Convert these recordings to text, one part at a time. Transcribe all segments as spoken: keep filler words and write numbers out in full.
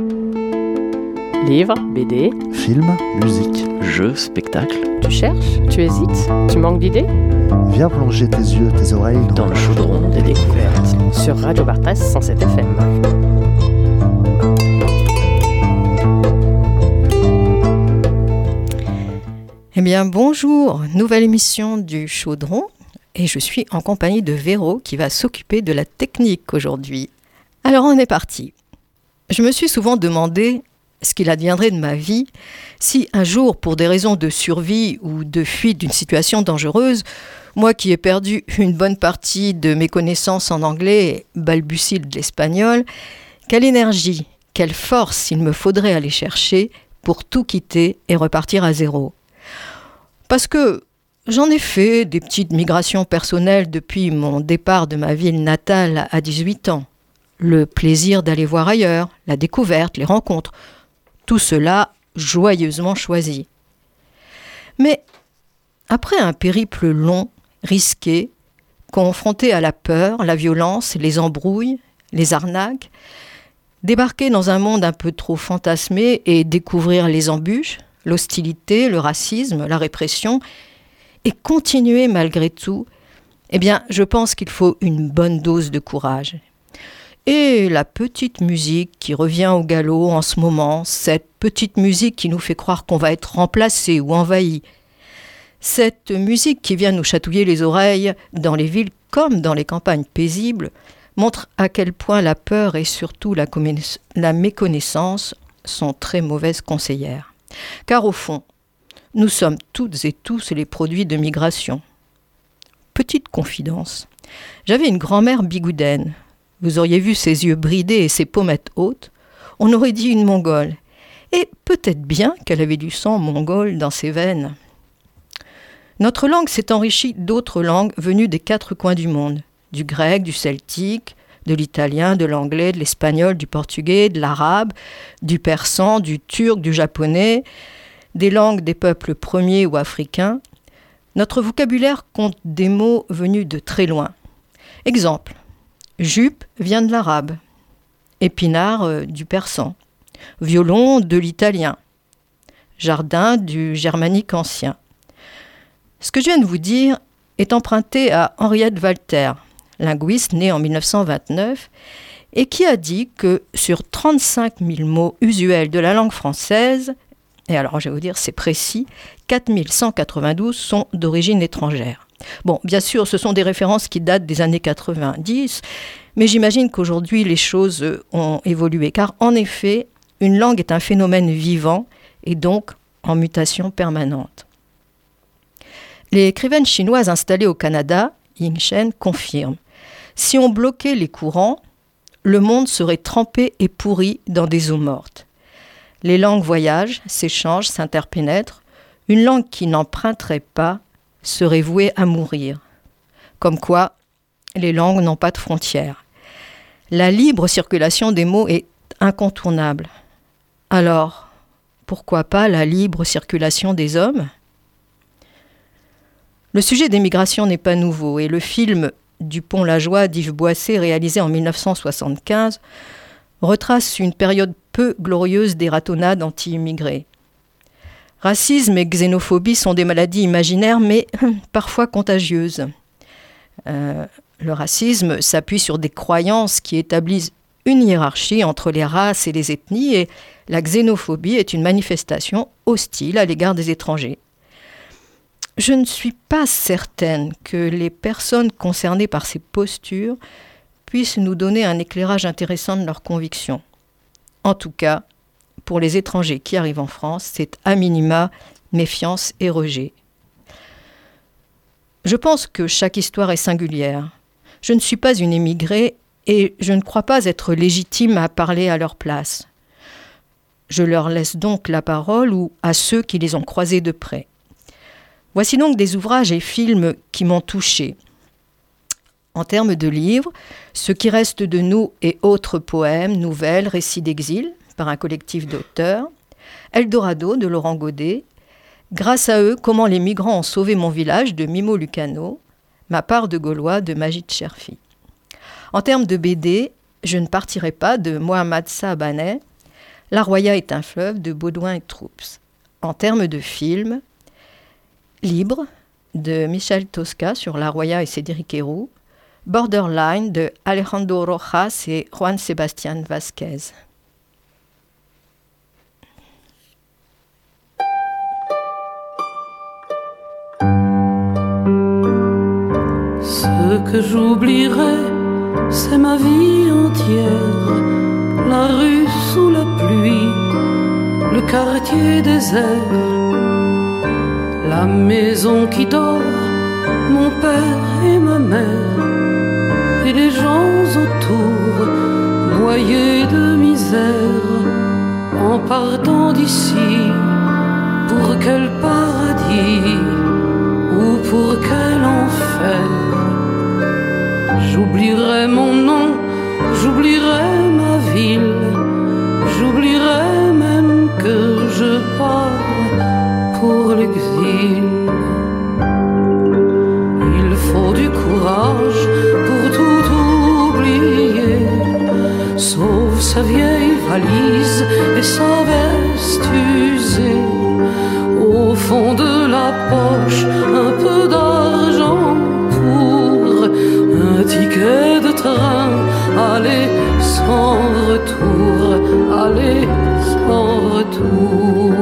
Livres, B D, Films, musique, jeux, spectacles. tu cherches, tu hésites, tu manques d'idées? viens plonger tes yeux, tes oreilles Dans le chaudron des découvertes. Sur Radio Bartas cent sept F M. Eh bien, bonjour, nouvelle émission du Chaudron, et je suis en compagnie de Véro qui va s'occuper de la technique aujourd'hui. Alors, on est parti. Je me suis souvent demandé ce qu'il adviendrait de ma vie si un jour, pour des raisons de survie ou de fuite d'une situation dangereuse, moi qui ai perdu une bonne partie de mes connaissances en anglais et balbutie de l'espagnol, quelle énergie, quelle force il me faudrait aller chercher pour tout quitter et repartir à zéro. Parce que j'en ai fait des petites migrations personnelles depuis mon départ de ma ville natale à dix-huit ans. Le plaisir d'aller voir ailleurs, la découverte, les rencontres, tout cela joyeusement choisi. Mais après un périple long, risqué, confronté à la peur, la violence, les embrouilles, les arnaques, débarquer dans un monde un peu trop fantasmé et découvrir les embûches, l'hostilité, le racisme, la répression, et continuer malgré tout, eh bien, je pense qu'il faut une bonne dose de courage. Et la petite musique qui revient au galop en ce moment, cette petite musique qui nous fait croire qu'on va être remplacé ou envahi, cette musique qui vient nous chatouiller les oreilles dans les villes comme dans les campagnes paisibles, montre à quel point la peur et surtout la, commun- la méconnaissance sont très mauvaises conseillères. Car au fond, nous sommes toutes et tous les produits de migration. Petite confidence, j'avais une grand-mère bigoudaine. Vous auriez vu ses yeux bridés et ses pommettes hautes, on aurait dit une Mongole. Et peut-être bien qu'elle avait du sang mongol dans ses veines. Notre langue s'est enrichie d'autres langues venues des quatre coins du monde. Du grec, du celtique, de l'italien, de l'anglais, de l'espagnol, du portugais, de l'arabe, du persan, du turc, du japonais, des langues des peuples premiers ou africains. Notre vocabulaire compte des mots venus de très loin. Exemple. Jupe vient de l'arabe, épinard euh, du persan, violon de l'italien, jardin du germanique ancien. Ce que je viens de vous dire est emprunté à Henriette Walter, linguiste née en dix-neuf cent vingt-neuf, et qui a dit que sur trente-cinq mille mots usuels de la langue française, et alors je vais vous dire c'est précis, quatre mille cent quatre-vingt-douze sont d'origine étrangère. Bon, bien sûr, ce sont des références qui datent des années quatre-vingt-dix, mais j'imagine qu'aujourd'hui, les choses ont évolué. Car en effet, une langue est un phénomène vivant et donc en mutation permanente. L'écrivaine chinoise installée au Canada, Ying Shen, confirme « Si on bloquait les courants, le monde serait trempé et pourri dans des eaux mortes. Les langues voyagent, s'échangent, s'interpénètrent. Une langue qui n'emprunterait pas serait vouée à mourir. Comme quoi, les langues n'ont pas de frontières. La libre circulation des mots est incontournable. Alors, pourquoi pas la libre circulation des hommes ? Le sujet des migrations n'est pas nouveau et le film Dupont-la-Joie d'Yves Boisset, réalisé en dix-neuf cent soixante-quinze, retrace une période peu glorieuse des ratonnades anti-immigrés. Racisme et xénophobie sont des maladies imaginaires, mais parfois contagieuses. Euh, le racisme s'appuie sur des croyances qui établissent une hiérarchie entre les races et les ethnies, et la xénophobie est une manifestation hostile à l'égard des étrangers. Je ne suis pas certaine que les personnes concernées par ces postures puissent nous donner un éclairage intéressant de leurs convictions. En tout cas, pour les étrangers qui arrivent en France, c'est à minima méfiance et rejet. Je pense que chaque histoire est singulière. Je ne suis pas une émigrée et je ne crois pas être légitime à parler à leur place. Je leur laisse donc la parole ou à ceux qui les ont croisés de près. Voici donc des ouvrages et films qui m'ont touchée. En termes de livres, Ce qui reste de nous et autres poèmes, nouvelles, récits d'exil, par un collectif d'auteurs, Eldorado de Laurent Godet, Grâce à eux, comment les migrants ont sauvé mon village de Mimo Lucano, Ma part de Gaulois de Majid Cherfi. En termes de B D, je ne partirai pas de Mohamed Sahabaneh, La Roya est un fleuve de Baudouin et Troups. En termes de film, Libre de Michel Tosca sur La Roya et Cédric Héroux, Borderline de Alejandro Rojas et Juan Sebastián Vázquez. Ce que j'oublierai, c'est ma vie entière, la rue sous la pluie, le quartier désert, la maison qui dort, mon père et ma mère, et les gens autour, noyés de misère, en partant d'ici, pour quel paradis ou pour quel enfer. J'oublierai mon nom, j'oublierai ma ville, j'oublierai même que je pars pour l'exil. Il faut du courage pour tout oublier, sauf sa vieille valise et sa veste usée. Au fond de la poche, un peu d'argent pour un ticket de train, aller sans retour, aller sans retour.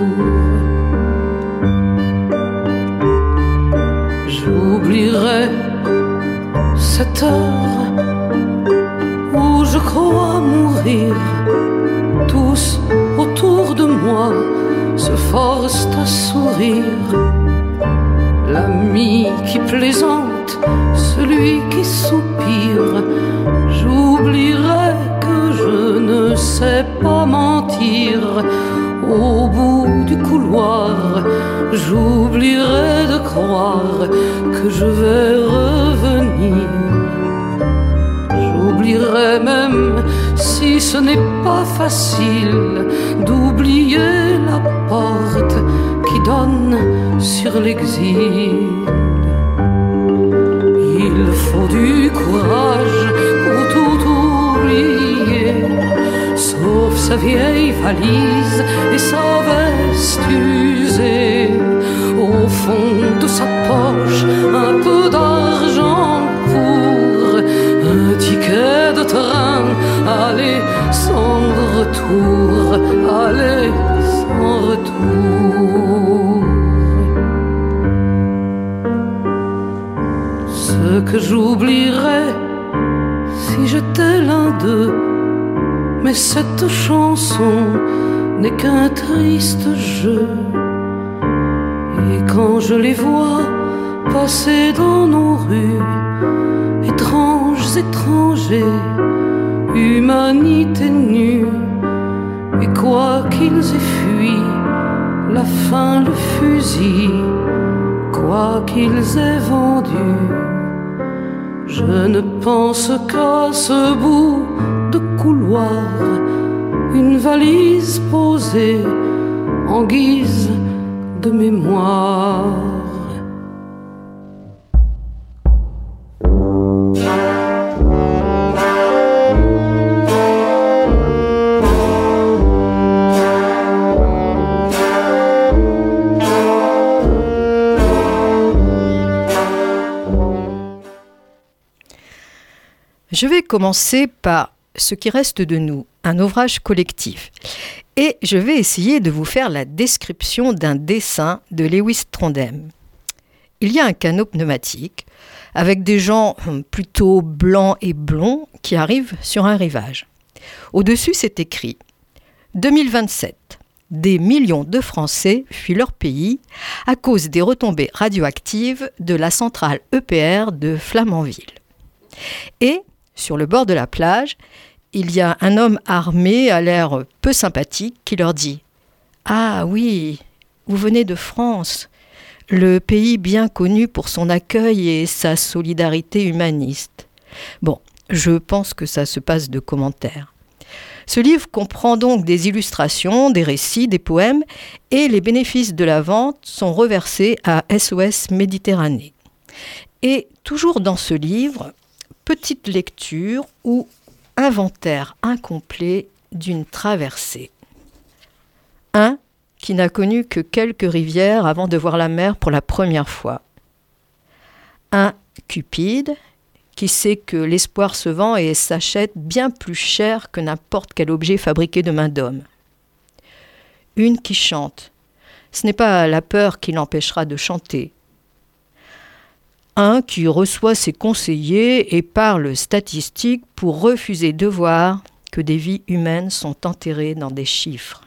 J'oublierai cette heure où je crois mourir. Tous autour de moi se forcent à sourire. L'ami qui plaisante, celui qui soupire. J'oublierai que je ne sais pas mentir. Au bout du couloir, j'oublierai de croire que je vais revenir. J'oublierai même, si ce n'est pas facile, d'oublier la porte qui donne sur l'exil. Il faut du courage pour tout oublier, sauf sa vieille valise et sa veste usée. Au fond de sa poche, un peu d'argent pour un ticket de train, aller sans retour, aller sans retour. Ce que j'oublierais si j'étais l'un d'eux, mais cette chanson n'est qu'un triste jeu. Et quand je les vois passer dans nos rues, étranges étrangers, humanité nue, et quoi qu'ils aient fui, la faim, le fusil, quoi qu'ils aient vendu, je ne pense qu'à ce bout de couloir, une valise posée en guise de mémoire. Je vais commencer par Ce qui reste de nous, un ouvrage collectif. Et je vais essayer de vous faire la description d'un dessin de Lewis Trondheim. Il y a un canot pneumatique avec des gens plutôt blancs et blonds qui arrivent sur un rivage. Au-dessus, c'est écrit « deux mille vingt-sept. Des millions de Français fuient leur pays à cause des retombées radioactives de la centrale E P R de Flamanville. » Et sur le bord de la plage, il y a un homme armé à l'air peu sympathique qui leur dit « Ah oui, vous venez de France, le pays bien connu pour son accueil et sa solidarité humaniste. » Bon, je pense que ça se passe de commentaires. Ce livre comprend donc des illustrations, des récits, des poèmes, et les bénéfices de la vente sont reversés à S O S Méditerranée. Et toujours dans ce livre, petite lecture ou inventaire incomplet d'une traversée. Un qui n'a connu que quelques rivières avant de voir la mer pour la première fois. Un Cupide qui sait que l'espoir se vend et s'achète bien plus cher que n'importe quel objet fabriqué de main d'homme. Une qui chante. Ce n'est pas la peur qui l'empêchera de chanter. Un qui reçoit ses conseillers et parle statistique pour refuser de voir que des vies humaines sont enterrées dans des chiffres.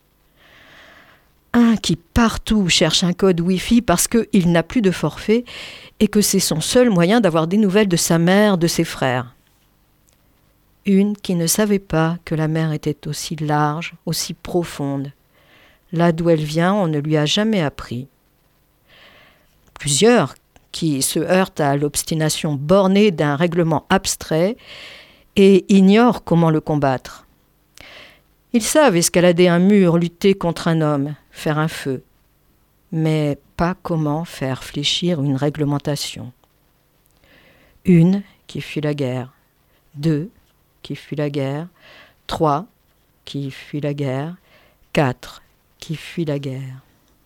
Un qui partout cherche un code Wi-Fi parce qu'il n'a plus de forfait et que c'est son seul moyen d'avoir des nouvelles de sa mère, de ses frères. Une qui ne savait pas que la mer était aussi large, aussi profonde. Là d'où elle vient, on ne lui a jamais appris. Plusieurs qui se heurtent à l'obstination bornée d'un règlement abstrait et ignorent comment le combattre. Ils savent escalader un mur, lutter contre un homme, faire un feu, mais pas comment faire fléchir une réglementation. Une qui fuit la guerre, deux qui fuit la guerre, trois qui fuit la guerre, quatre qui fuit la guerre.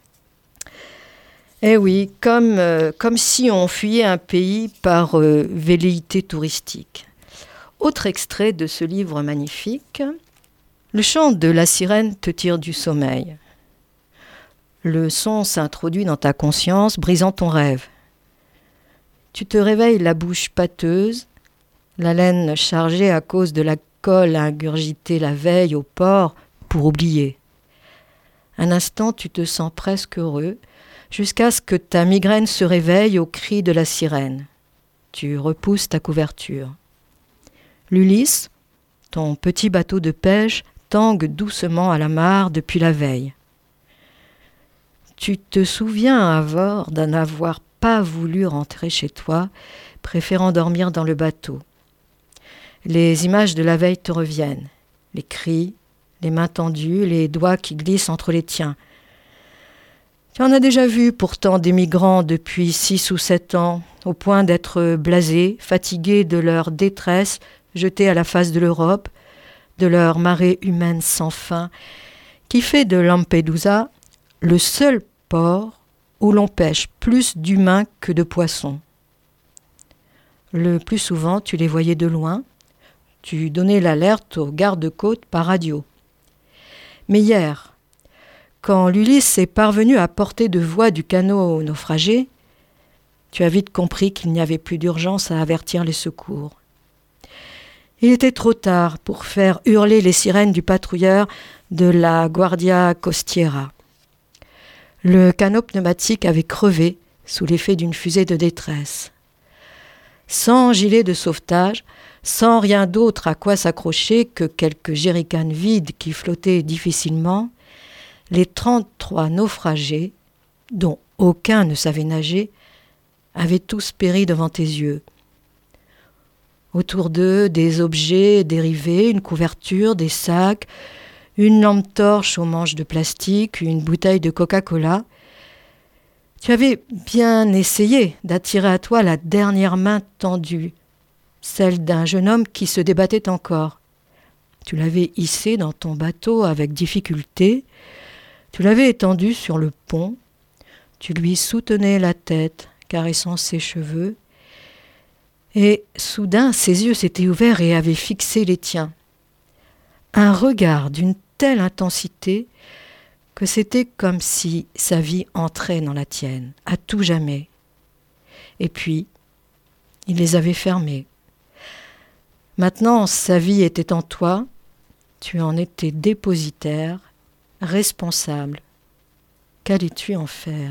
Eh oui, comme, euh, comme si on fuyait un pays par euh, velléité touristique. Autre extrait de ce livre magnifique. Le chant de la sirène te tire du sommeil. Le son s'introduit dans ta conscience, brisant ton rêve. Tu te réveilles la bouche pâteuse, la laine chargée à cause de la colle ingurgitée la veille au port pour oublier. Un instant, tu te sens presque heureux, jusqu'à ce que ta migraine se réveille au cri de la sirène. Tu repousses ta couverture. L'Ulysse, ton petit bateau de pêche, tangue doucement à la mare depuis la veille. Tu te souviens avoir d'en avoir pas voulu rentrer chez toi, préférant dormir dans le bateau. Les images de la veille te reviennent, les cris, les mains tendues, les doigts qui glissent entre les tiens. Tu en as déjà vu pourtant des migrants depuis six ou sept ans, au point d'être blasés, fatigués de leur détresse, jetés à la face de l'Europe, de leur marée humaine sans fin, qui fait de Lampedusa le seul port où l'on pêche plus d'humains que de poissons. Le plus souvent, tu les voyais de loin, tu donnais l'alerte aux gardes-côtes par radio. Mais hier, quand l'Ulysse est parvenu à portée de voix du canot naufragé, tu as vite compris qu'il n'y avait plus d'urgence à avertir les secours. Il était trop tard pour faire hurler les sirènes du patrouilleur de la Guardia Costiera. Le canot pneumatique avait crevé sous l'effet d'une fusée de détresse. Sans gilet de sauvetage, sans rien d'autre à quoi s'accrocher que quelques jerrycans vides qui flottaient difficilement, les trente-trois naufragés, dont aucun ne savait nager, avaient tous péri devant tes yeux. Autour d'eux, des objets dérivés, une couverture, des sacs, une lampe torche aux manches de plastique, une bouteille de Coca-Cola. Tu avais bien essayé d'attirer à toi la dernière main tendue, celle d'un jeune homme qui se débattait encore. Tu l'avais hissé dans ton bateau avec difficulté, tu l'avais étendu sur le pont, tu lui soutenais la tête, caressant ses cheveux, et soudain ses yeux s'étaient ouverts et avaient fixé les tiens. Un regard d'une telle intensité que c'était comme si sa vie entrait dans la tienne, à tout jamais. Et puis, il les avait fermés. Maintenant, sa vie était en toi, tu en étais dépositaire, responsable. Qu'allais-tu en faire ?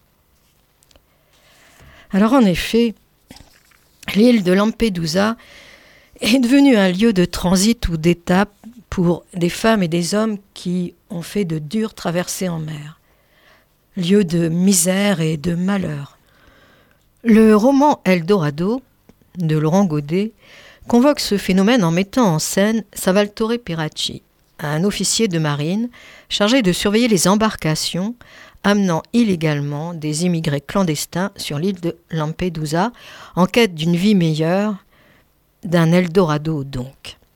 Alors en effet, l'île de Lampedusa est devenue un lieu de transit ou d'étape pour des femmes et des hommes qui ont fait de dures traversées en mer. Lieu de misère et de malheur. Le roman Eldorado de Laurent Godet convoque ce phénomène en mettant en scène Salvatore Piracci, un officier de marine chargé de surveiller les embarcations amenant illégalement des immigrés clandestins sur l'île de Lampedusa en quête d'une vie meilleure, d'un Eldorado donc.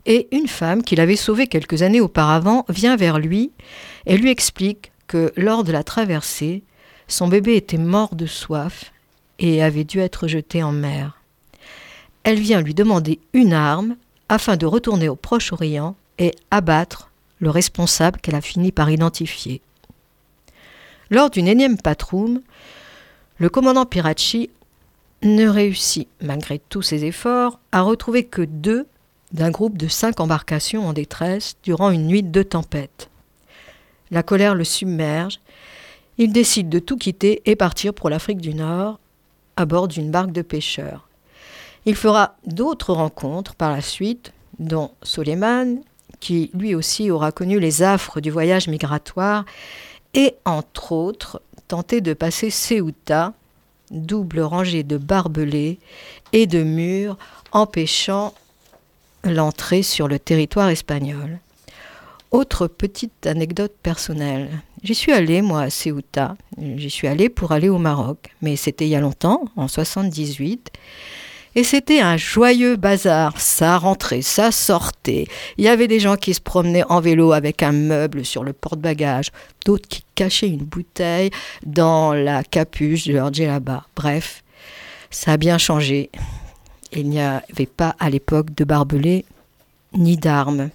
Et une femme qui l'avait sauvé quelques années auparavant vient vers lui et lui explique que lors de la traversée, son bébé était mort de soif et avait dû être jeté en mer. Elle vient lui demander une arme afin de retourner au Proche-Orient et abattre le responsable qu'elle a fini par identifier. Lors d'une énième patrouille, le commandant Piracci ne réussit, malgré tous ses efforts, à retrouver que deux d'un groupe de cinq embarcations en détresse durant une nuit de tempête. La colère le submerge. Il décide de tout quitter et partir pour l'Afrique du Nord à bord d'une barque de pêcheurs. Il fera d'autres rencontres par la suite, dont Soleiman, qui lui aussi aura connu les affres du voyage migratoire, et entre autres tenter de passer Ceuta, double rangée de barbelés et de murs empêchant l'entrée sur le territoire espagnol. Autre petite anecdote personnelle. J'y suis allée, moi, à Ceuta. J'y suis allée pour aller au Maroc. Mais c'était il y a longtemps, en soixante-dix-huit. Et c'était un joyeux bazar. Ça rentrait, ça sortait. Il y avait des gens qui se promenaient en vélo avec un meuble sur le porte-bagages. D'autres qui cachaient une bouteille dans la capuche de leur djellaba. Bref, ça a bien changé. Il n'y avait pas à l'époque de barbelés ni d'armes.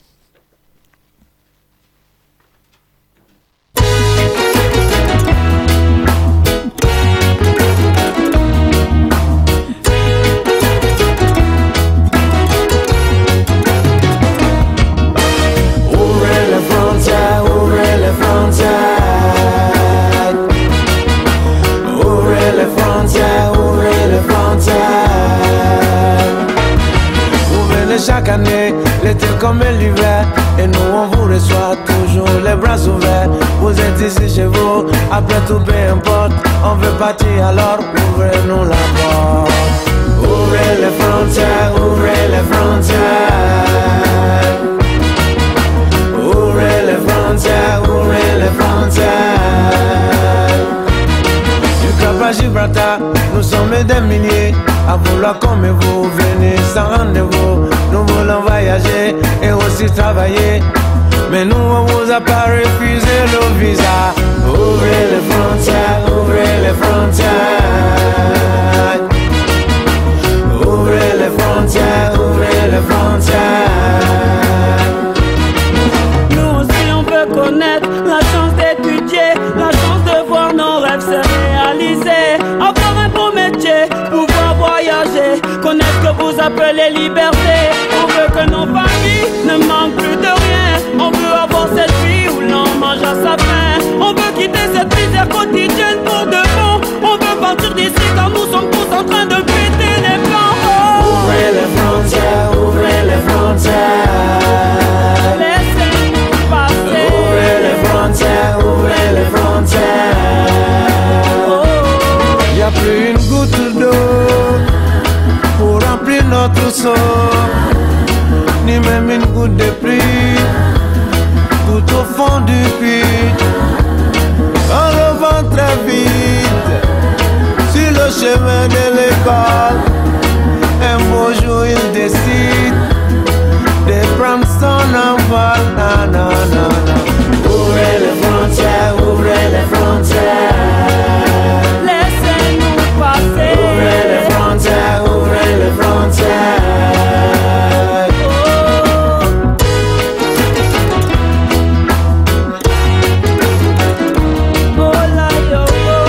Chaque année, l'été comme l'hiver, et nous on vous reçoit toujours les bras ouverts. Vous êtes ici chez vous, après tout peu importe, on veut partir alors ouvrez-nous la porte. Ouvrez les frontières, ouvrez les frontières. Ouvrez les frontières, ouvrez les frontières. Du Cap à Gibraltar, nous sommes des milliers à vouloir comme vous, venez sans rendez-vous. Nous voulons voyager et aussi travailler, mais nous on vous a pas refusé le visa. Ouvrez les frontières, ouvrez les frontières. Ouvrez les frontières, ouvrez les frontières. Nous aussi on veut connaître la chance d'étudier, la chance de voir nos rêves se réaliser, avoir un beau métier, pouvoir voyager, connaître ce que vous appelez liberté. On veut que nos familles ne manquent plus de rien. On veut avoir cette vie où l'on mange à sa faim. On veut quitter cette misère quotidienne pour de bon. On veut partir d'ici car nous sommes tous en train de péter les plans. Oh. Ouvrez les frontières, ouvrez les frontières. Laissez-nous passer. Ouvrez les frontières, ouvrez les frontières. Oh. Y'a plus une goutte d'eau pour remplir notre seau, ni même une goutte de pluie tout au fond du puits. On revient très vite sur le chemin de l'école. Un beau jour il décide de prendre son envol. Na, na, na, na. Ouvrez les frontières, ouvrez les frontières. Laissez-nous passer. Ouvrez les frontières, ouvrez les frontières. Oh, oh la yo, oh.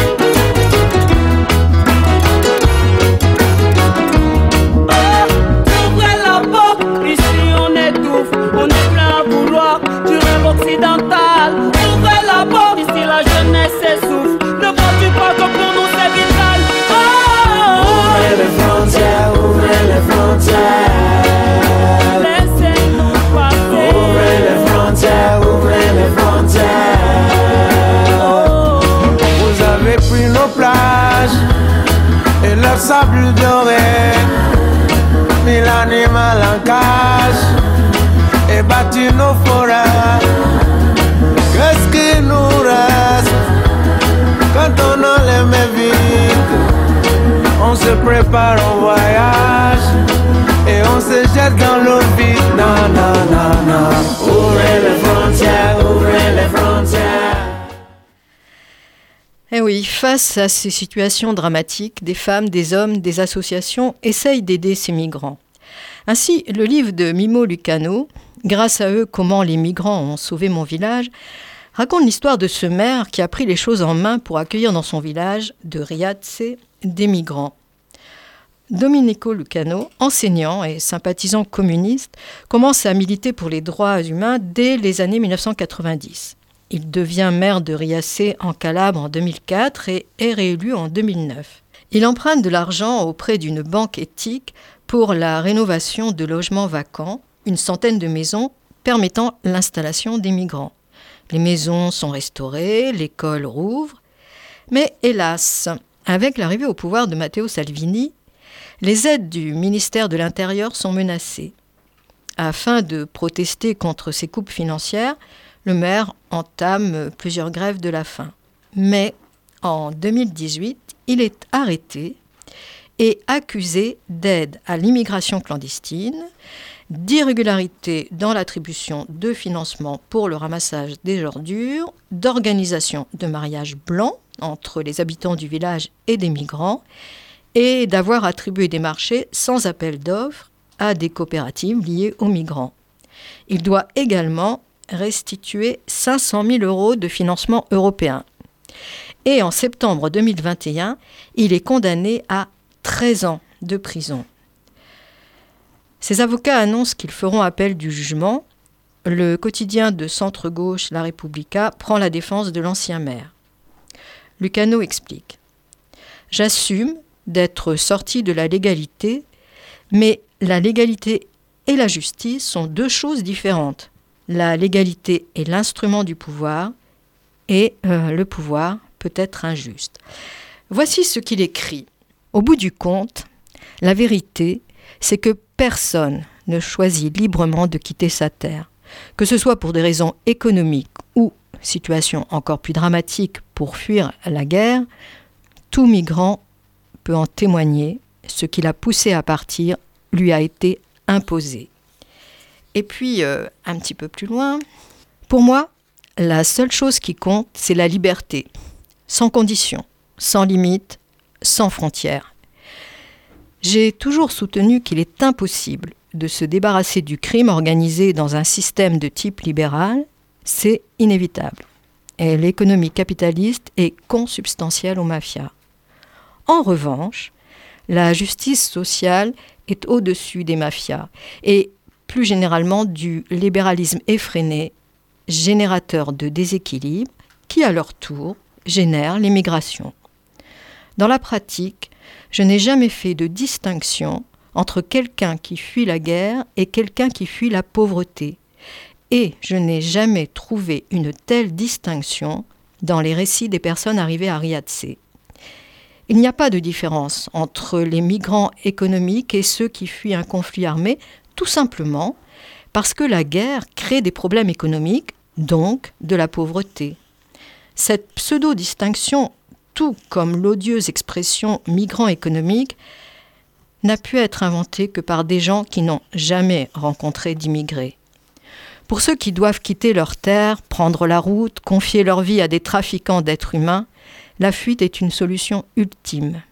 Oh, ouvrez la porte, ici on étouffe, on est plein à vouloir du rêve occidental. Ouvrez la porte, ici la jeunesse s'essouffle. Ne vois-tu pas que pour nous c'est vital? Oh, Ouvrez les frontières, ouvrez les frontières. laissez-nous passer. Ouvrez les frontières, ouvrez les frontières. Oh, Vous avez pris nos plages et leur sable doré, mis l'animal en cage et battu nos forêts. Qu'est-ce qui nous reste quand on a les mains vides? On se prépare au voyage et on se jette dans l'eau vide. Non, non, Aujourd'hui, face à ces situations dramatiques, des femmes, des hommes, des associations essayent d'aider ces migrants. Ainsi, le livre de Mimo Lucano, « Grâce à eux, comment les migrants ont sauvé mon village », raconte l'histoire de ce maire qui a pris les choses en main pour accueillir dans son village de Riace des migrants. Domenico Lucano, enseignant et sympathisant communiste, commence à militer pour les droits humains dès les années mille neuf cent quatre-vingt-dix. Il devient maire de Riace en Calabre en deux mille quatre et est réélu en deux mille neuf. Il emprunte de l'argent auprès d'une banque éthique pour la rénovation de logements vacants, une centaine de maisons permettant l'installation des migrants. Les maisons sont restaurées, l'école rouvre, mais hélas, avec l'arrivée au pouvoir de Matteo Salvini, les aides du ministère de l'Intérieur sont menacées. Afin de protester contre ces coupes financières, le maire entame plusieurs grèves de la faim. Mais en deux mille dix-huit, il est arrêté et accusé d'aide à l'immigration clandestine, d'irrégularité dans l'attribution de financement pour le ramassage des ordures, d'organisation de mariages blancs entre les habitants du village et des migrants, et d'avoir attribué des marchés sans appel d'offres à des coopératives liées aux migrants. Il doit également restituer cinq cent mille euros de financement européen. Et en septembre deux mille vingt et un, il est condamné à treize ans de prison. Ses avocats annoncent qu'ils feront appel du jugement. Le quotidien de centre-gauche La Repubblica prend la défense de l'ancien maire. Lucano explique « J'assume d'être sorti de la légalité, mais la légalité et la justice sont deux choses différentes. La légalité est l'instrument du pouvoir et euh, le pouvoir peut être injuste. » Voici ce qu'il écrit. « Au bout du compte, la vérité, c'est que personne ne choisit librement de quitter sa terre, que ce soit pour des raisons économiques ou, situation encore plus dramatique, pour fuir la guerre. Tout migrant peut en témoigner, ce qui l'a poussé à partir lui a été imposé. » Et puis, euh, un petit peu plus loin, « Pour moi, la seule chose qui compte, c'est la liberté, sans condition, sans limite, sans frontières. J'ai toujours soutenu qu'il est impossible de se débarrasser du crime organisé dans un système de type libéral, c'est inévitable. Et l'économie capitaliste est consubstantielle aux mafias. En revanche, la justice sociale est au-dessus des mafias et plus généralement du libéralisme effréné, générateur de déséquilibre qui, à leur tour, génère l'immigration. Dans la pratique, je n'ai jamais fait de distinction entre quelqu'un qui fuit la guerre et quelqu'un qui fuit la pauvreté. Et je n'ai jamais trouvé une telle distinction dans les récits des personnes arrivées à Riace. Il n'y a pas de différence entre les migrants économiques et ceux qui fuient un conflit armé, tout simplement parce que la guerre crée des problèmes économiques, donc de la pauvreté. Cette pseudo-distinction, tout comme l'odieuse expression « migrant économique », n'a pu être inventée que par des gens qui n'ont jamais rencontré d'immigrés. Pour ceux qui doivent quitter leur terre, prendre la route, confier leur vie à des trafiquants d'êtres humains, la fuite est une solution ultime.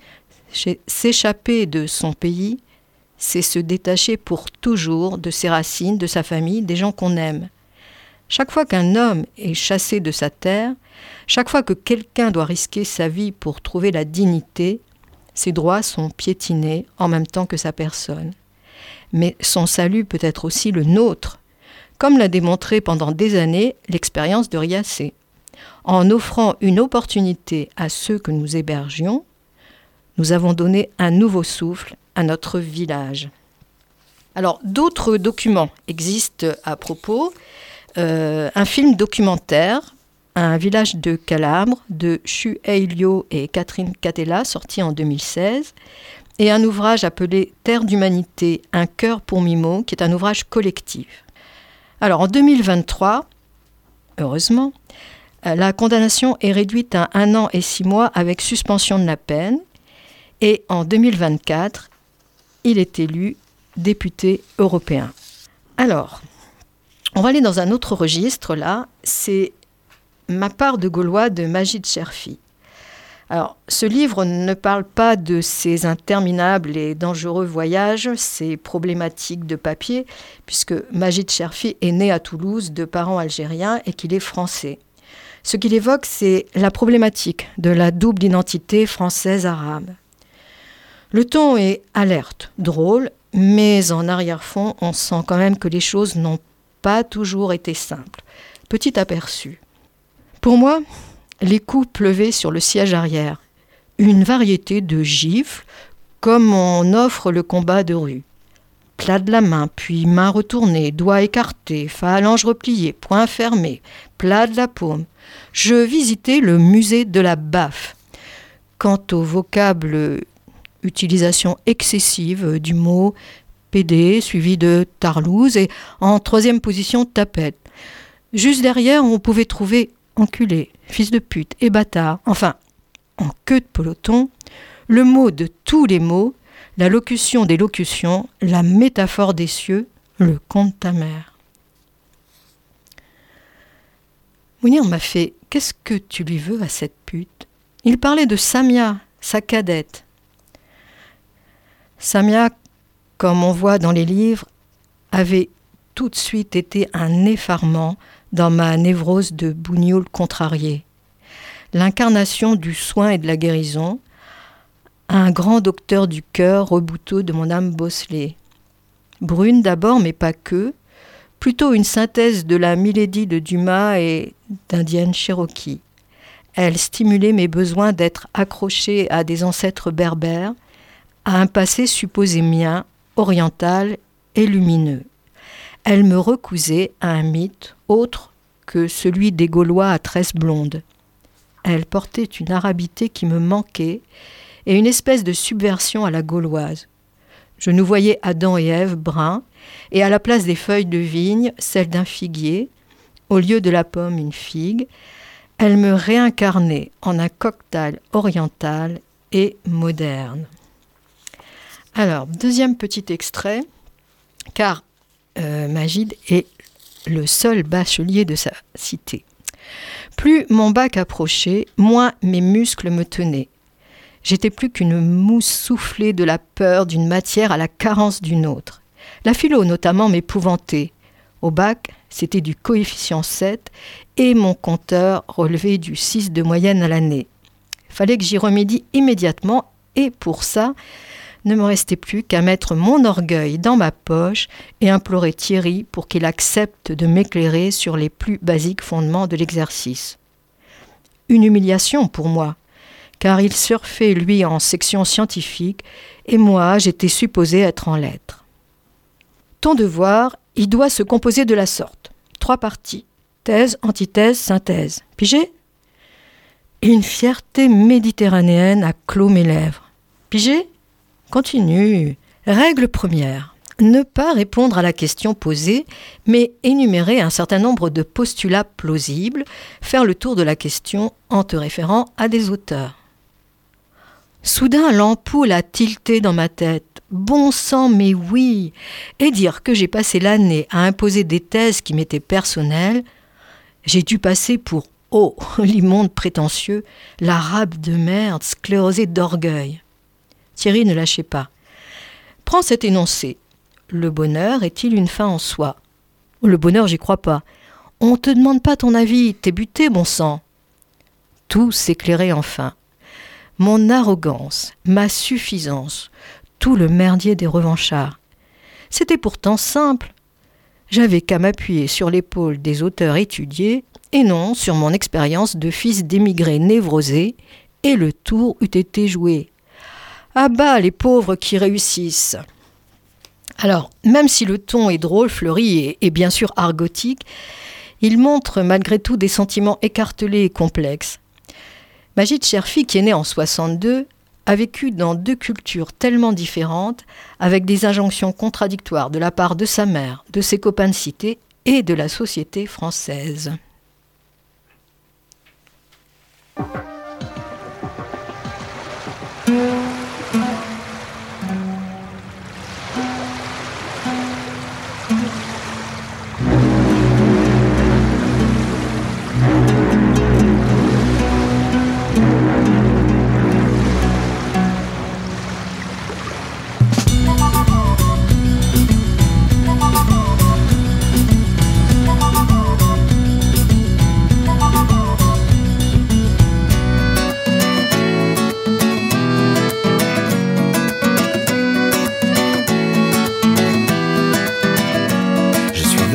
S'échapper de son pays, c'est se détacher pour toujours de ses racines, de sa famille, des gens qu'on aime. Chaque fois qu'un homme est chassé de sa terre, chaque fois que quelqu'un doit risquer sa vie pour trouver la dignité, ses droits sont piétinés en même temps que sa personne. Mais son salut peut être aussi le nôtre, comme l'a démontré pendant des années l'expérience de Riace. En offrant une opportunité à ceux que nous hébergions, nous avons donné un nouveau souffle à notre village. Alors, d'autres documents existent à propos. Euh, un film documentaire, Un village de Calabre, de Chu Eilio et Catherine Catella, sorti en deux mille seize, et un ouvrage appelé Terre d'humanité, un cœur pour Mimo, qui est un ouvrage collectif. Alors, en deux mille vingt-trois, heureusement, la condamnation est réduite à un an et six mois avec suspension de la peine, et en deux mille vingt-quatre, il est élu député européen. Alors, on va aller dans un autre registre, là, c'est Ma part de Gaulois de Majid Cherfi. Alors, ce livre ne parle pas de ces interminables et dangereux voyages, ces problématiques de papier, puisque Majid Cherfi est né à Toulouse de parents algériens et qu'il est français. Ce qu'il évoque, c'est la problématique de la double identité française-arabe. Le ton est alerte, drôle, mais en arrière-fond, on sent quand même que les choses n'ont pas toujours été simples. Petit aperçu. Pour moi, les coups pleuvaient sur le siège arrière. Une variété de gifles, comme on offre le combat de rue. Plat de la main, puis main retournée, doigts écartés, phalanges repliées, poings fermés, plat de la paume. Je visitais le musée de la baffe. Quant au vocable, utilisation excessive du mot pédé, suivi de tarlouse, et en troisième position, tapette. Juste derrière, on pouvait trouver enculé, fils de pute et bâtard, enfin, en queue de peloton, le mot de tous les mots, la locution des locutions, la métaphore des cieux, le conte de ta mère. Mounir m'a fait « Qu'est-ce que tu lui veux à cette pute ?» Il parlait de Samia, sa cadette. Samia, comme on voit dans les livres, avait tout de suite été un effarement dans ma névrose de bougnoule contrariée. L'incarnation du soin et de la guérison, un grand docteur du cœur rebouteux de mon âme bosselée. Brune d'abord, mais pas que, plutôt une synthèse de la Milady de Dumas et d'Indienne Cherokee. Elle stimulait mes besoins d'être accrochée à des ancêtres berbères, à un passé supposé mien, oriental et lumineux. Elle me recousait à un mythe autre que celui des Gaulois à tresses blondes. Elle portait une arabité qui me manquait et une espèce de subversion à la gauloise. Je nous voyais Adam et Ève bruns, et à la place des feuilles de vigne, celle d'un figuier, au lieu de la pomme, une figue. Elle me réincarnait en un cocktail oriental et moderne. Alors, deuxième petit extrait, car euh, Majid est le seul bachelier de sa cité. Plus mon bac approchait, moins mes muscles me tenaient. J'étais plus qu'une mousse soufflée de la peur d'une matière à la carence d'une autre. La philo notamment m'épouvantait. Au bac, c'était du coefficient sept et mon compteur relevait du six de moyenne à l'année. Fallait que j'y remédie immédiatement et pour ça, ne me restait plus qu'à mettre mon orgueil dans ma poche et implorer Thierry pour qu'il accepte de m'éclairer sur les plus basiques fondements de l'exercice. Une humiliation pour moi, car il surfait lui en section scientifique et moi j'étais supposée être en lettres. Ton devoir, il doit se composer de la sorte. Trois parties, thèse, antithèse, synthèse. Pigé ? Une fierté méditerranéenne a clos mes lèvres. Pigé ? Continue. Règle première. Ne pas répondre à la question posée, mais énumérer un certain nombre de postulats plausibles, faire le tour de la question en te référant à des auteurs. Soudain, l'ampoule a tilté dans ma tête. Bon sang, mais oui! Et dire que j'ai passé l'année à imposer des thèses qui m'étaient personnelles, j'ai dû passer pour, oh, l'immonde prétentieux, l'arabe de merde, sclérosé d'orgueil. Thierry ne lâchait pas. Prends cet énoncé. Le bonheur est-il une fin en soi ? Le bonheur, j'y crois pas. On te demande pas ton avis, t'es buté, bon sang. Tout s'éclairait enfin. Mon arrogance, ma suffisance, tout le merdier des revanchards. C'était pourtant simple. J'avais qu'à m'appuyer sur l'épaule des auteurs étudiés et non sur mon expérience de fils d'émigrés névrosés, et le tour eût été joué. Ah bah, les pauvres qui réussissent. Alors, même si le ton est drôle, fleuri et, et bien sûr argotique, il montre malgré tout des sentiments écartelés et complexes. Majid Cherfi, qui est né en soixante-deux, a vécu dans deux cultures tellement différentes, avec des injonctions contradictoires de la part de sa mère, de ses copains de cité et de la société française.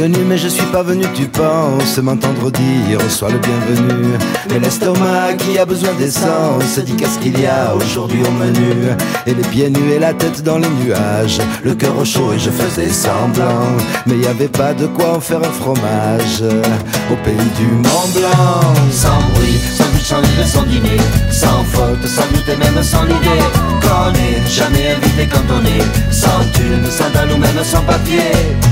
venu mais je suis pas venu, tu penses m'entendre dire sois le bienvenu. Mais l'estomac qui a besoin d'essence dit qu'est-ce qu'il y a aujourd'hui au menu. Et les pieds nus et la tête dans les nuages, le cœur au chaud et je faisais semblant. Mais y avait pas de quoi en faire un fromage au pays du Mont Blanc. Sans bruit, sans but, sans livre, sans dîner, sans faute, sans doute et même sans idée. Qu'on n'est jamais invité quand on est sans thune, sans dalle ou même sans papier.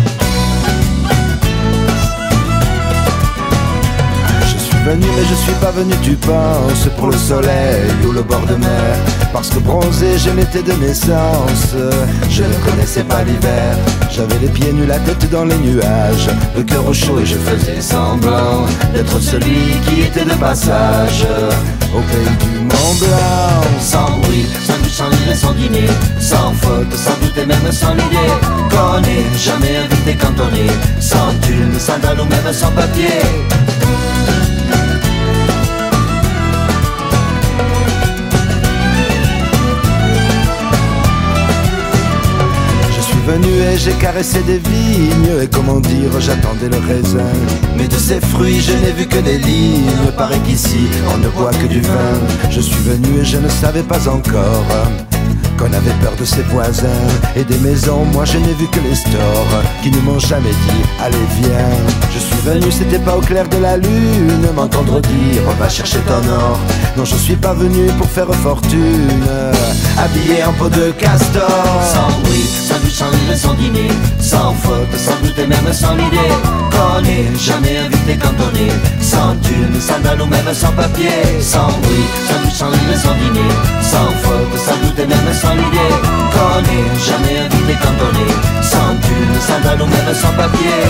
Venu mais je suis pas venu, tu penses, pour le soleil ou le bord de mer. Parce que bronzé je n'étais de naissance, je ne connaissais pas l'hiver. J'avais les pieds nus, la tête dans les nuages, le cœur au chaud et je faisais semblant d'être celui qui était de passage au pays du Mont Blanc. Sans bruit, sans but, sans livre, sans dîner, sans faute, sans doute et même sans idée. Qu'on n'est jamais invité quand on est sans thune, sans dalle ou même sans papier. Venu et j'ai caressé des vignes. Et comment dire, j'attendais le raisin. Mais de ces fruits je n'ai vu que des lignes. Paraît qu'ici on ne boit que du vin. Je suis venu et je ne savais pas encore qu'on avait peur de ses voisins et des maisons. Moi je n'ai vu que les stores qui ne m'ont jamais dit allez viens. Je suis venu, c'était pas au clair de la lune, m'entendre dire va chercher ton or. Non, je suis pas venu pour faire fortune, habillé en peau de castor. Sans bruit, sans but, sans livre, sans dîner, sans faute, sans doute et même sans idée. Qu'on n'est jamais invité quand on est sans thune, sans dalle ou même sans papier. Sans bruit, sans but, sans livre, sans dîner, sans faute, sans doute et même sans idée. Qu'on n'est jamais invité quand on est sans thune, sans dalle ou même sans papier.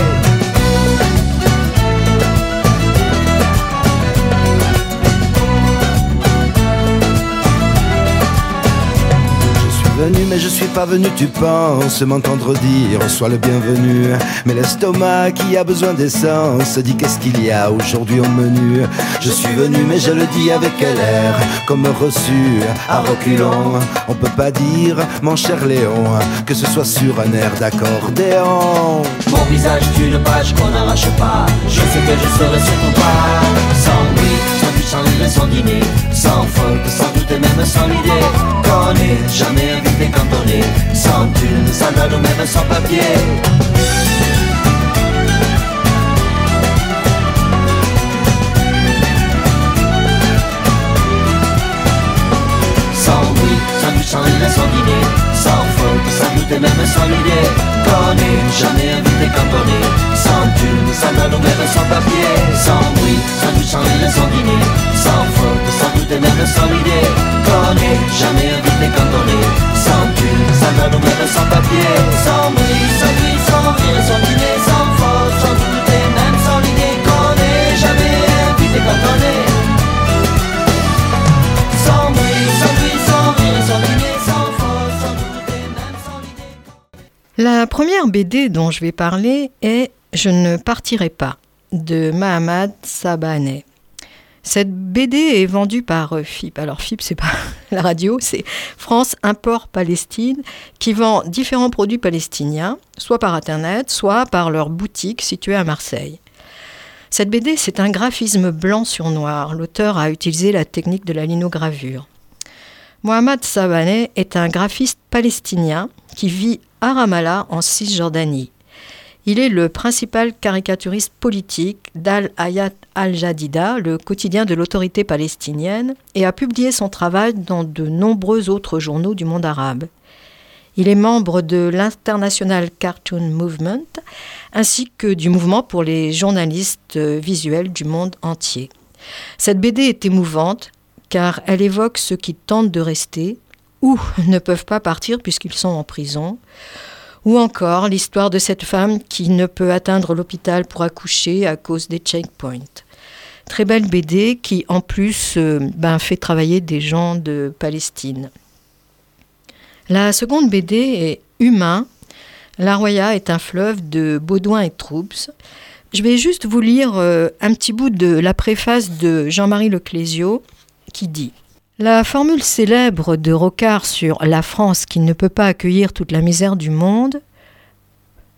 Venu, mais je suis pas venu, tu penses m'entendre dire sois le bienvenu. Mais l'estomac qui a besoin d'essence dit qu'est-ce qu'il y a aujourd'hui au menu. Je suis venu mais je le dis avec l'air comme reçu à reculons. On peut pas dire mon cher Léon que ce soit sur un air d'accordéon. Mon visage est une page qu'on n'arrache pas, je sais que je serai sur ton pas. Sans bruit, sans but, sans livre, sans dîner, sans faute, sans doute et même sans idée. Qu'on n'est jamais invité quand on est sans thune, sans dalle ou même sans papier. Sans bruit, sans but, sans livre, sans dîner, sans faute, sans doute et même sans idée. Qu'on n'est jamais invité quand on est sans thune, sans dalle ou même sans papier. Sans bruit, sans but, sans livre, sans dîner, sans faute, sans doute et même sans idée. Qu'on n'est jamais invité quand on est sans thune, sans dalle ou même sans papier. Sans bruit, sans bruit, sans rire, sans dîner, sans faute, sans doute et même sans idée. Qu'on n'est jamais invité quand on est sans bruit, sans bruit, sans rire, sans dîner, sans faute, sans doute et même sans idée. La première B D dont je vais parler est Je ne partirai pas de Mohamed Sabahneh. Cette B D est vendue par F I P. Alors F I P, c'est pas la radio, c'est France Import Palestine, qui vend différents produits palestiniens, soit par Internet, soit par leur boutique située à Marseille. Cette B D, c'est un graphisme blanc sur noir. L'auteur a utilisé la technique de la linogravure. Mohamed Sabahneh est un graphiste palestinien qui vit à Ramallah, en Cisjordanie. Il est le principal caricaturiste politique d'Al-Hayat Al-Jadida, le quotidien de l'autorité palestinienne, et a publié son travail dans de nombreux autres journaux du monde arabe. Il est membre de l'International Cartoon Movement, ainsi que du mouvement pour les journalistes visuels du monde entier. Cette B D est émouvante, car elle évoque ceux qui tentent de rester, ou ne peuvent pas partir puisqu'ils sont en prison, ou encore l'histoire de cette femme qui ne peut atteindre l'hôpital pour accoucher à cause des checkpoints. Très belle B D qui, en plus, euh, ben, fait travailler des gens de Palestine. La seconde B D est Humain. La Roya est un fleuve de Baudouin et Troups. Je vais juste vous lire euh, un petit bout de la préface de Jean-Marie Leclésio qui dit « La formule célèbre de Rocard sur la France qui ne peut pas accueillir toute la misère du monde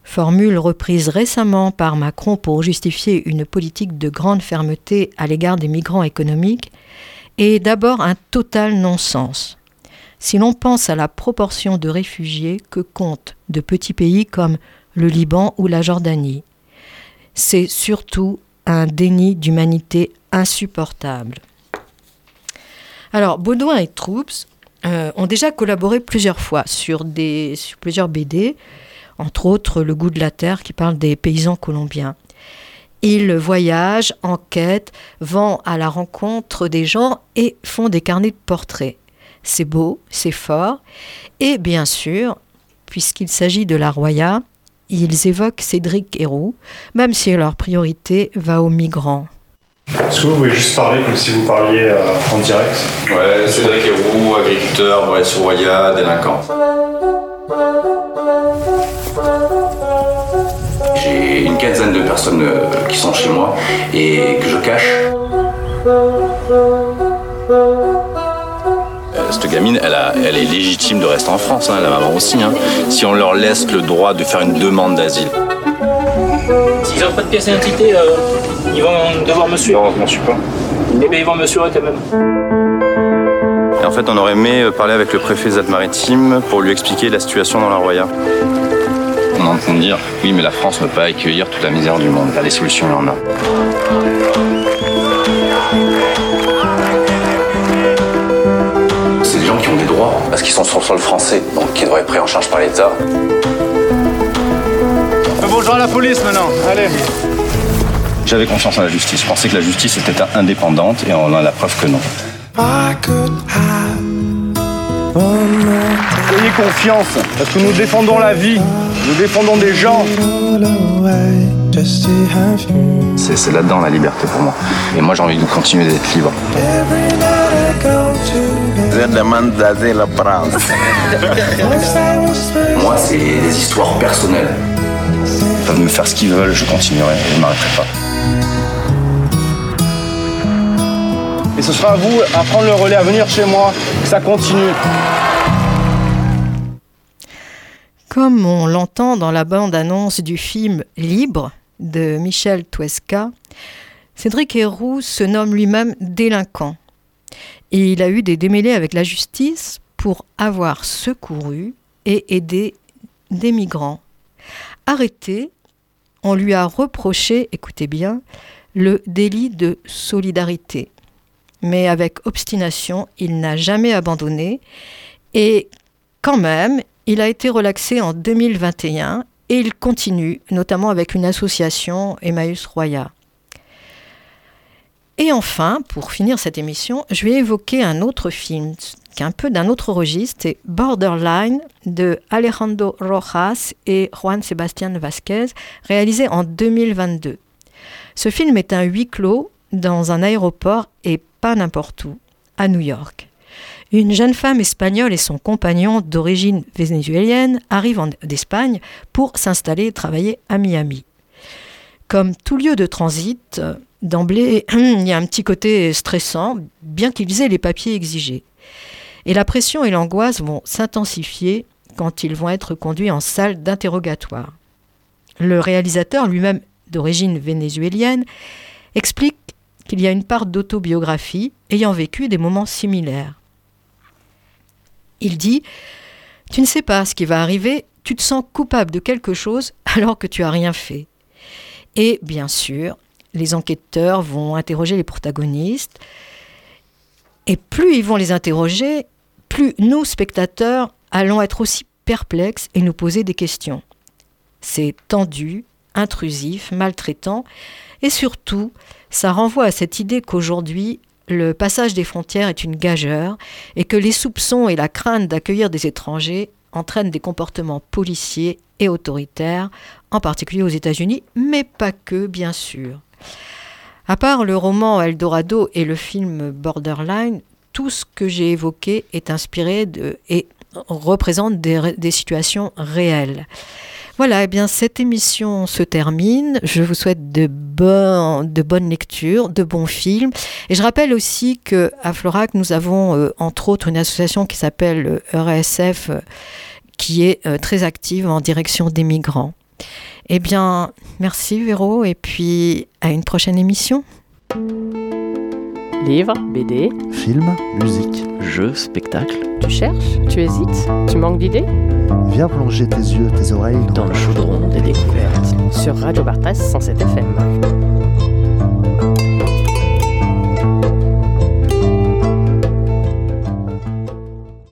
formule reprise récemment par Macron pour justifier une politique de grande fermeté à l'égard des migrants économiques, est d'abord un total non-sens. Si l'on pense à la proportion de réfugiés que comptent de petits pays comme le Liban ou la Jordanie, c'est surtout un déni d'humanité insupportable. Alors, Baudouin et Troups euh, ont déjà collaboré plusieurs fois sur, des, sur plusieurs B D, entre autres Le goût de la terre qui parle des paysans colombiens. Ils voyagent, enquêtent, vont à la rencontre des gens et font des carnets de portraits. C'est beau, c'est fort. Et bien sûr, puisqu'il s'agit de la Roya, ils évoquent Cédric Héroux, même si leur priorité va aux migrants. Est-ce que vous pouvez juste parler comme si vous parliez euh, en direct ? Ouais, Cédric Héroux, agriculteur, ouais, sur Roya, délinquant. J'ai une quinzaine de personnes euh, qui sont chez moi et que je cache. Euh, cette gamine, elle, a, elle est légitime de rester en France, hein, la maman aussi, hein, si on leur laisse le droit de faire une demande d'asile. S'ils n'ont pas de pièce d'identité, euh, ils vont devoir me suivre. Non, je m'en suis pas. Eh bien, ils vont me suivre quand même. Et en fait, on aurait aimé parler avec le préfet des Alpes-Maritimes pour lui expliquer la situation dans la Roya. On entend dire, oui, mais la France ne peut pas accueillir toute la misère du monde. Il y a des solutions, il y en a. C'est des gens qui ont des droits, parce qu'ils sont sur le sol français, donc qui doivent être pris en charge par l'État. On va rejoindre la police maintenant, allez. J'avais confiance en la justice. Je pensais que la justice était indépendante et on a la preuve que non. Ayez confiance, parce que nous défendons la vie, nous défendons des gens. C'est, c'est là-dedans la liberté pour moi. Et moi j'ai envie de continuer d'être libre. Je demande d'asile en France. Moi c'est des histoires personnelles. Ils peuvent me faire ce qu'ils veulent, je continuerai, je ne m'arrêterai pas. Et ce sera à vous à prendre le relais, à venir chez moi, que ça continue. Comme on l'entend dans la bande-annonce du film Libre de Michel Tuesca, Cédric Héroux se nomme lui-même délinquant. Et il a eu des démêlés avec la justice pour avoir secouru et aidé des migrants. Arrêté, on lui a reproché, écoutez bien, le délit de solidarité. Mais avec obstination, il n'a jamais abandonné et quand même, il a été relaxé en deux mille vingt et un et il continue, notamment avec une association, Emmaüs Roya. Et enfin, pour finir cette émission, je vais évoquer un autre film qui est un peu d'un autre registre, c'est Borderline de Alejandro Rojas et Juan Sebastián Vázquez, réalisé en deux mille vingt-deux. Ce film est un huis clos dans un aéroport et pas n'importe où, à New York. Une jeune femme espagnole et son compagnon d'origine vénézuélienne arrivent en, d'Espagne pour s'installer et travailler à Miami. Comme tout lieu de transit, d'emblée, il y a un petit côté stressant, bien qu'ils aient les papiers exigés. Et la pression et l'angoisse vont s'intensifier quand ils vont être conduits en salle d'interrogatoire. Le réalisateur, lui-même d'origine vénézuélienne, explique qu'il y a une part d'autobiographie ayant vécu des moments similaires. Il dit « Tu ne sais pas ce qui va arriver, tu te sens coupable de quelque chose alors que tu n'as rien fait. » Et bien sûr, les enquêteurs vont interroger les protagonistes et plus ils vont les interroger, plus nous, spectateurs, allons être aussi perplexes et nous poser des questions. C'est tendu, intrusif, maltraitant et surtout, ça renvoie à cette idée qu'aujourd'hui, le passage des frontières est une gageure et que les soupçons et la crainte d'accueillir des étrangers entraînent des comportements policiers et autoritaires, en particulier aux États-Unis, mais pas que, bien sûr. À part le roman Eldorado et le film Borderline, tout ce que j'ai évoqué est inspiré de, et représente des, des situations réelles. Voilà, eh bien cette émission se termine. Je vous souhaite de, bon, de bonnes lectures, de bons films. Et je rappelle aussi qu'à Florac, nous avons euh, entre autres une association qui s'appelle E R S F, euh, qui est euh, très active en direction des migrants. Eh bien, merci Véro, et puis à une prochaine émission. Livres, B D, Films, musique. Jeux, spectacles. tu cherches, tu hésites, tu manques d'idées? Viens plonger tes yeux, tes oreilles Dans le chaudron des découvertes. Sur Radio Barthès cent sept F M.